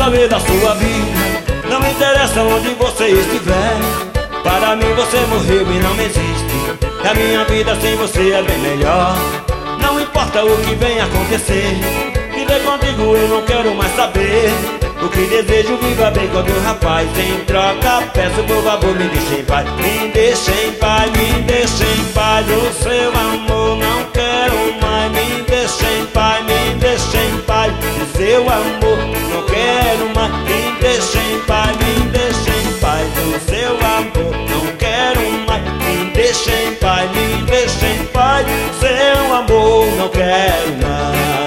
saber da sua vida, não me interessa onde você estiver. Para mim você morreu e não existe, e a minha vida sem você é bem melhor. Não importa o que venha acontecer, viver contigo eu não quero mais saber. O que desejo, viva bem com teu rapaz. Em troca peço por favor, me deixe em paz. Me deixe em paz, me deixe em paz. O seu amor não quero mais. Me deixe em paz, me deixe em paz. O seu amor não quero mais. Me deixe em paz, me deixe em paz. O seu amor não quero mais. Me deixe em paz, me deixe em paz. O seu amor não quero mais.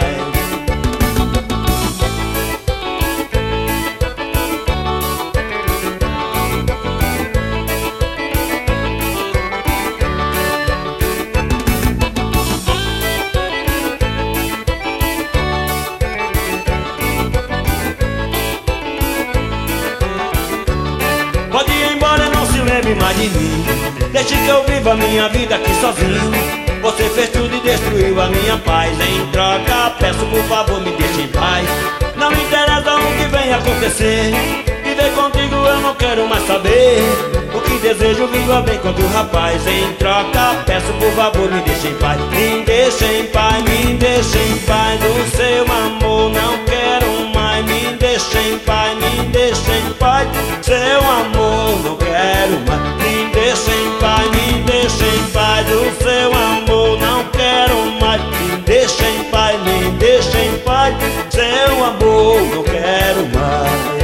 Pode ir embora, não se lembre mais de mim. Deixe que eu viva a minha vida aqui sozinho. Você fez tudo e destruiu a minha paz. Em troca, peço por favor, me deixe em paz. Não me interessa o que vem acontecer, viver contigo eu não quero mais saber. O que desejo, viva bem com teu rapaz. Em troca, peço por favor, me deixe em paz. Me deixe em paz, me deixe em paz. O seu amor não quero mais. Me deixe em paz, me deixe em paz. Seu amor não quero mais. Me deixe em paz, me deixe em paz. O seu amor não quero mais. Me deixe em paz, me deixe em paz. Seu amor não quero mais.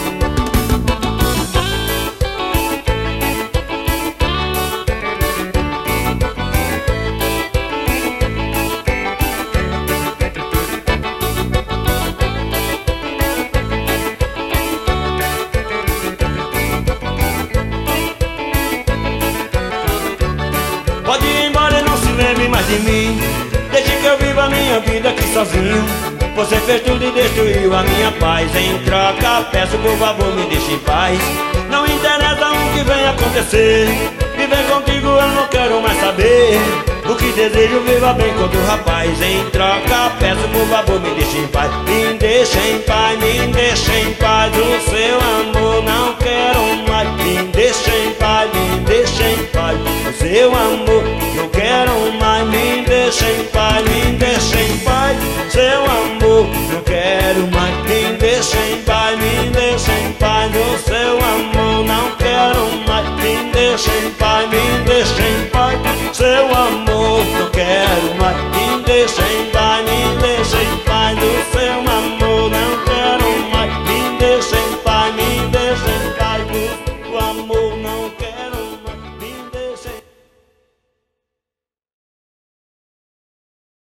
Pode ir embora e não se lembre mais de mim. Deixe que eu viva a minha vida aqui sozinho. Você fez tudo e destruiu a minha paz. Em troca, peço por favor, me deixe em paz. Não interessa o que vem acontecer, viver contigo eu não quero mais saber. O que desejo, viva bem com teu rapaz. Em troca, peço por favor, me deixe em paz. Me deixe em paz, me deixe em paz. O seu amor não quero mais. Me deixe em paz, me deixe em paz. O seu amor não quero mais. Me deixe em paz, me deixe em paz. Seu amor não quero mais. Me deixe em paz, me deixe em paz. O seu amor não quero mais. Me deixe em paz, me deixe em paz.